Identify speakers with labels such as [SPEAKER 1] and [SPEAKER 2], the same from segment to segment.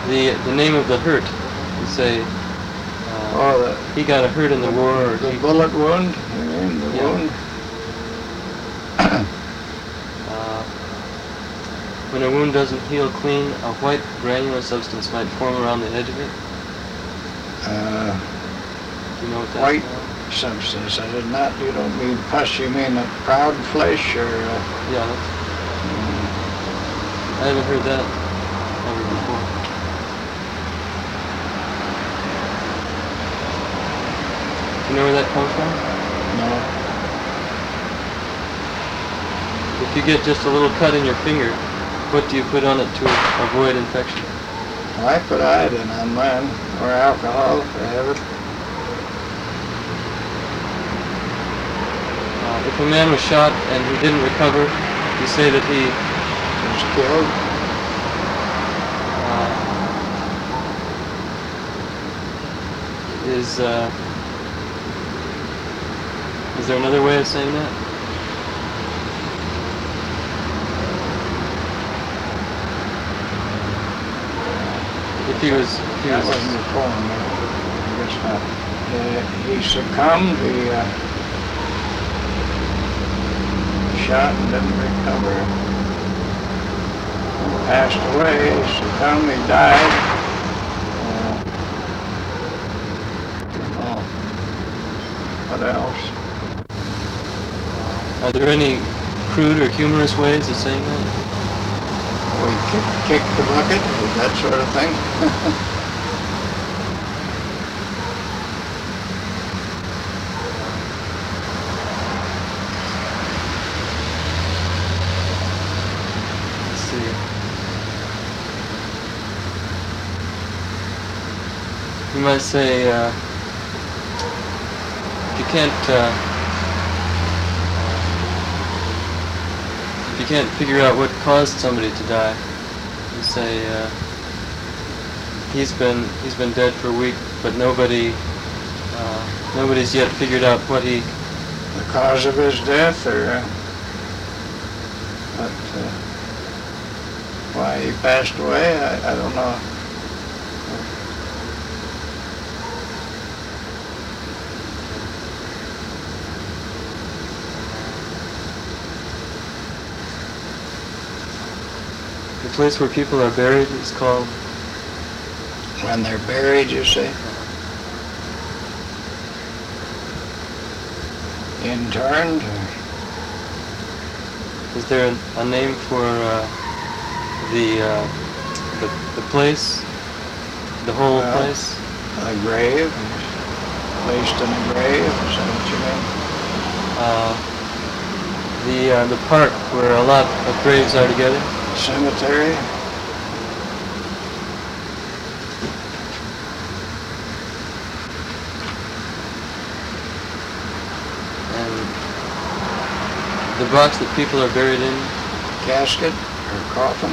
[SPEAKER 1] The name of the hurt. You say he got a hurt in the war, or
[SPEAKER 2] the bullet wound. You mean the wound?
[SPEAKER 1] When a wound doesn't heal clean, a white granular substance might form around the edge of it. Do you know what that's
[SPEAKER 2] white
[SPEAKER 1] called?
[SPEAKER 2] substance. I did not. You don't mean pus. You mean a proud flesh, or?
[SPEAKER 1] Yeah. I haven't heard that ever before. Do you know where that comes from?
[SPEAKER 2] No.
[SPEAKER 1] If you get just a little cut in your finger, what do you put on it to avoid infection?
[SPEAKER 2] I put iodine on mine, or alcohol if I have it.
[SPEAKER 1] If a man was shot and he didn't recover, you say that he
[SPEAKER 2] was killed.
[SPEAKER 1] Is there another way of saying that?
[SPEAKER 2] That wasn't the poem. I guess not. He succumbed. He shot and didn't recover. He passed away. He succumbed. He died. What else?
[SPEAKER 1] Are there any crude or humorous ways of saying that?
[SPEAKER 2] We kick the bucket, that sort of thing.
[SPEAKER 1] Let's see. You might say, if you can't figure out what caused somebody to die, you say he's been dead for a week, but nobody's yet figured out what the
[SPEAKER 2] cause of his death, or why he passed away. I don't know.
[SPEAKER 1] The place where people are buried is called...
[SPEAKER 2] When they're buried, you say? Interned?
[SPEAKER 1] Is there a name for the place? The whole place?
[SPEAKER 2] A grave? Placed in a grave? Is that what you mean?
[SPEAKER 1] The park where a lot of graves are together?
[SPEAKER 2] Cemetery?
[SPEAKER 1] And the box that people are buried in?
[SPEAKER 2] Casket or coffin?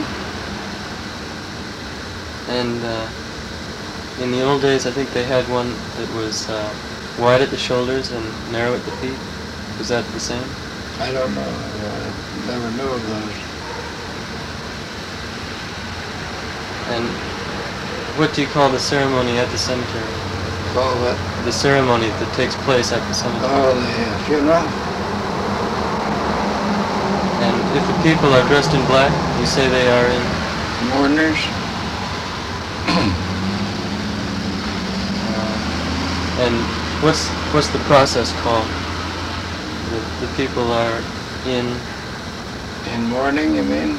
[SPEAKER 1] And in the old days, I think they had one that was wide at the shoulders and narrow at the feet. Was that the same?
[SPEAKER 2] I don't know. I never knew of those.
[SPEAKER 1] And what do you call the ceremony at the cemetery?
[SPEAKER 2] Call what?
[SPEAKER 1] The ceremony that takes place at the cemetery.
[SPEAKER 2] Oh, the funeral?
[SPEAKER 1] And if the people are dressed in black, you say they are in...
[SPEAKER 2] Mourners?
[SPEAKER 1] And what's the process called? The people are in...
[SPEAKER 2] In mourning, you mean?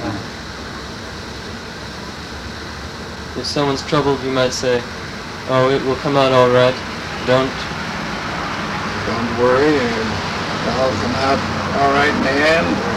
[SPEAKER 1] If someone's troubled, you might say, oh, it will come out all right. Don't
[SPEAKER 2] worry, it'll all come out all right in the end.